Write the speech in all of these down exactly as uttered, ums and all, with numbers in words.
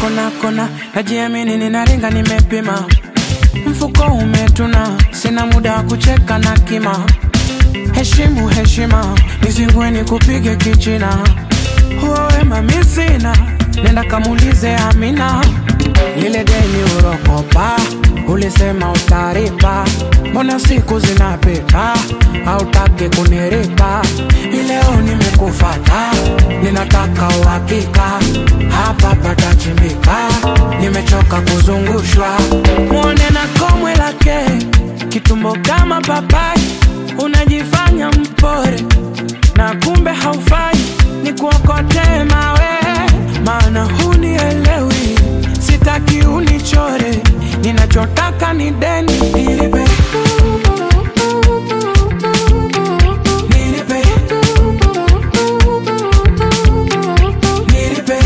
kona kona, najiamini ninaringa nimepima. Mfuko umetuna, sina muda wa kucheka na kima. Heshimu heshima, nizingue nikupige kichina. Huo wema mi sina, nenda kamulize Amina. Lile deni urokopa, ulisema utaripa. Mbona siku zinapita, hautaki kuniripa. Ileo nimekufata, ninataka uhakika. Hapa patachimbika, nimechoka kuzungushwa. Muone na komwe lake, kitumbo kama papai. Unajifanya mpore, na kumbe haufai. Nikuokote mawe, maana hunielewi. Sitaki unichore, ninachotaka ni deni. Nilipe, nilipe, nilipe,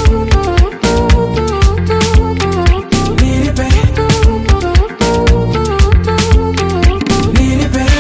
nilipe, nilipe.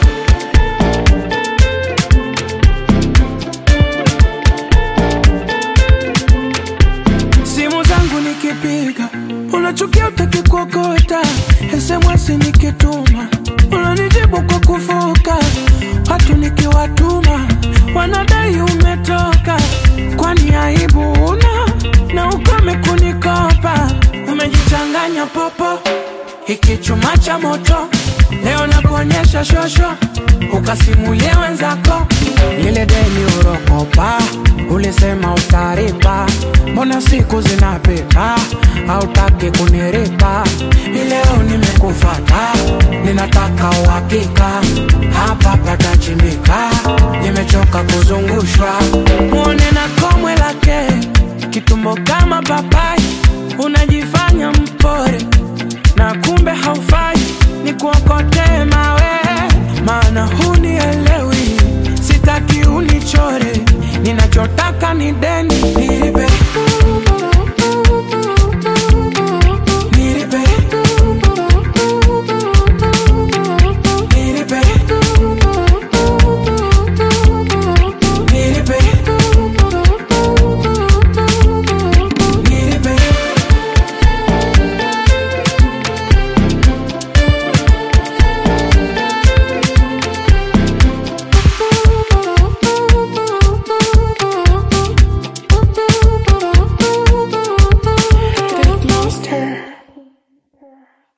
Simu zangu nikipiga, unachukia utaki kuokota. S M S nikituma, unanijibu kwa kufoka. Watu nikiwatuma, wanadai umetoka. Kwani aibu una, na ukome kunikopa. Umejichanganya popo, hiki chuma cha moto. Leo nakuonyesha shosho, ukasimulie wenzako. Lile deni urokopa, ulisema utaripa. Mbona siku zinapita, hautaki kuniripa. Ileo nimekufata, ninataka uhakika. Hapa patachimbika, nimechoka kuzungushwa. Muone na komwe lake, kitumbo kama papai. Unajifanya mpore, na kumbe haufai. Nikuokote mawe, maana hunielewi. Sitaki unichore, ninachotaka ni deni. Nilipe, nilipe, nilipe, nilipe, nilipe. Monster.